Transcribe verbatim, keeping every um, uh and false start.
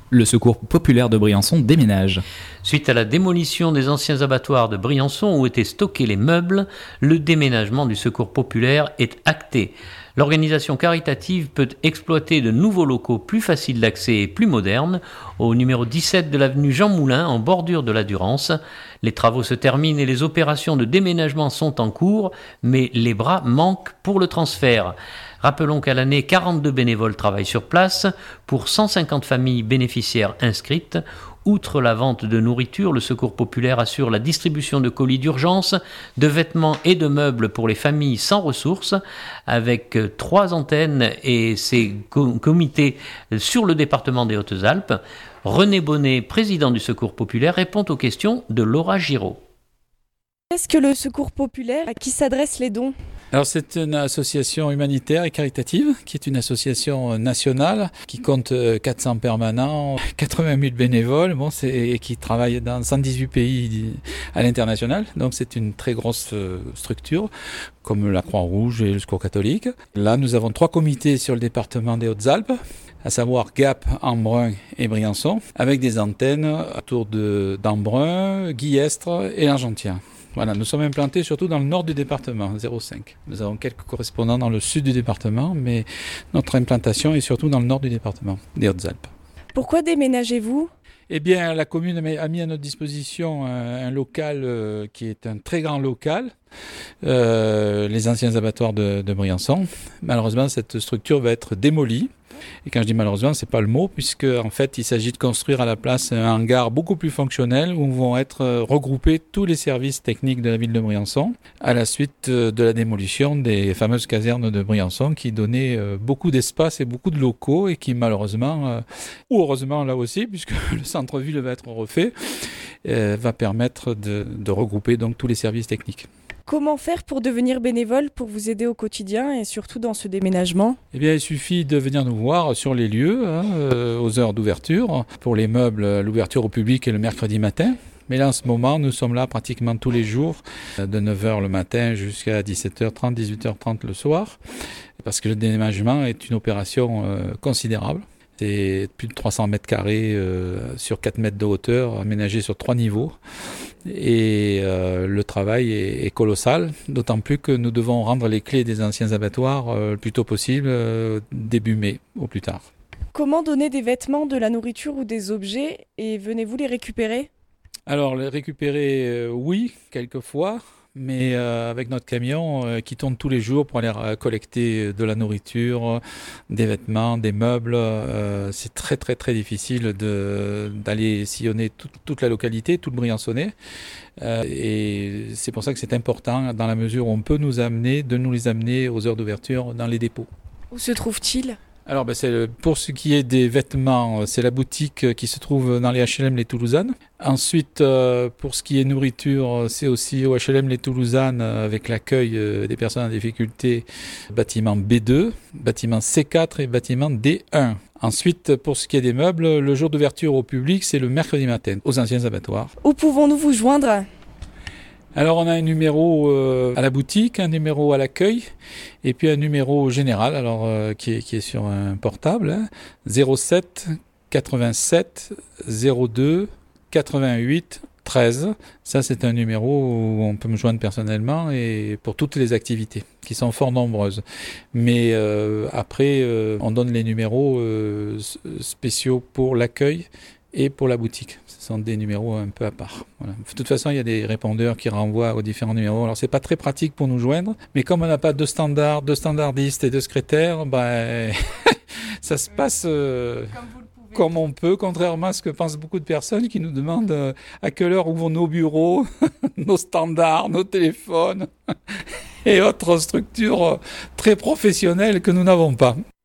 Le Secours populaire de Briançon déménage. Suite à la démolition des anciens abattoirs de Briançon où étaient stockés les meubles, le déménagement du Secours populaire est acté. L'organisation caritative peut exploiter de nouveaux locaux plus faciles d'accès et plus modernes au numéro dix-sept de l'avenue Jean Moulin en bordure de la Durance. Les travaux se terminent et les opérations de déménagement sont en cours, mais les bras manquent pour le transfert. Rappelons qu'à l'année, quarante-deux bénévoles travaillent sur place pour cent cinquante familles bénéficiaires inscrites. Outre la vente de nourriture, le Secours populaire assure la distribution de colis d'urgence, de vêtements et de meubles pour les familles sans ressources, avec trois antennes et ses comités sur le département des Hautes-Alpes. René Bonnet, président du Secours populaire, répond aux questions de Laura Giraud. Qu'est-ce que le Secours populaire? À qui s'adressent les dons? Alors c'est une association humanitaire et caritative qui est une association nationale qui compte quatre cents permanents, quatre-vingt mille bénévoles, bon, c'est, et qui travaille dans cent dix-huit pays à l'international. Donc c'est une très grosse structure comme la Croix-Rouge et le Secours catholique. Là nous avons trois comités sur le département des Hautes-Alpes, à savoir Gap, Embrun et Briançon, avec des antennes autour de, d'Embrun, Guillestre et Argentien. Voilà, nous sommes implantés surtout dans le nord du département, zéro cinq. Nous avons quelques correspondants dans le sud du département, mais notre implantation est surtout dans le nord du département, des Hautes-Alpes. Pourquoi déménagez-vous ? Eh bien, la commune a mis à notre disposition un, un local euh, qui est un très grand local, euh, les anciens abattoirs de, de Briançon. Malheureusement, cette structure va être démolie. Et quand je dis malheureusement, c'est pas le mot, puisque en fait, il s'agit de construire à la place un hangar beaucoup plus fonctionnel où vont être regroupés tous les services techniques de la ville de Briançon à la suite de la démolition des fameuses casernes de Briançon qui donnaient beaucoup d'espace et beaucoup de locaux et qui malheureusement, ou heureusement là aussi, puisque le centre-ville va être refait, va permettre de, de regrouper donc tous les services techniques. Comment faire pour devenir bénévole, pour vous aider au quotidien et surtout dans ce déménagement ? Eh bien, il suffit de venir nous voir sur les lieux, hein, euh, aux heures d'ouverture. Pour les meubles, l'ouverture au public est le mercredi matin. Mais là, en ce moment, nous sommes là pratiquement tous les jours, de neuf heures le matin jusqu'à dix-sept heures trente, dix-huit heures trente le soir, parce que le déménagement est une opération euh, considérable. C'est plus de trois cents mètres carrés euh, sur quatre mètres de hauteur, aménagé sur trois niveaux. Et euh, le travail est, est colossal, d'autant plus que nous devons rendre les clés des anciens abattoirs euh, le plus tôt possible, euh, début mai au plus tard. Comment donner des vêtements, de la nourriture ou des objets et venez-vous les récupérer ? Alors les récupérer, euh, oui, quelquefois. Mais euh, avec notre camion euh, qui tourne tous les jours pour aller euh, collecter de la nourriture, des vêtements, des meubles, euh, c'est très très très difficile de, d'aller sillonner tout, toute la localité, tout le Briançonnais. Euh, et c'est pour ça que c'est important, dans la mesure où on peut nous amener, de nous les amener aux heures d'ouverture dans les dépôts. Où se trouve-t-il ? Alors, ben c'est, pour ce qui est des vêtements, c'est la boutique qui se trouve dans les H L M Les Toulousanes. Ensuite, euh, pour ce qui est nourriture, c'est aussi au H L M Les Toulousanes avec l'accueil des personnes en difficulté, bâtiment B deux, bâtiment C quatre et bâtiment D un. Ensuite, pour ce qui est des meubles, le jour d'ouverture au public, c'est le mercredi matin, aux anciens abattoirs. Où pouvons-nous vous joindre ? Alors on a un numéro euh, à la boutique, un numéro à l'accueil et puis un numéro général alors euh, qui est qui est sur un portable hein, zéro sept quatre-vingt-sept zéro deux quatre-vingt-huit treize. Ça c'est un numéro où on peut me joindre personnellement et pour toutes les activités qui sont fort nombreuses. Mais euh, après euh, on donne les numéros euh, spéciaux pour l'accueil et pour la boutique. Ce sont des numéros un peu à part. Voilà. De toute façon, il y a des répondeurs qui renvoient aux différents numéros. Alors, c'est pas très pratique pour nous joindre, mais comme on n'a pas de standard, de standardiste et de secrétaire, ben, ça se passe euh, comme, comme on peut, contrairement à ce que pensent beaucoup de personnes qui nous demandent euh, à quelle heure ouvrent nos bureaux, nos standards, nos téléphones et autres structures très professionnelles que nous n'avons pas.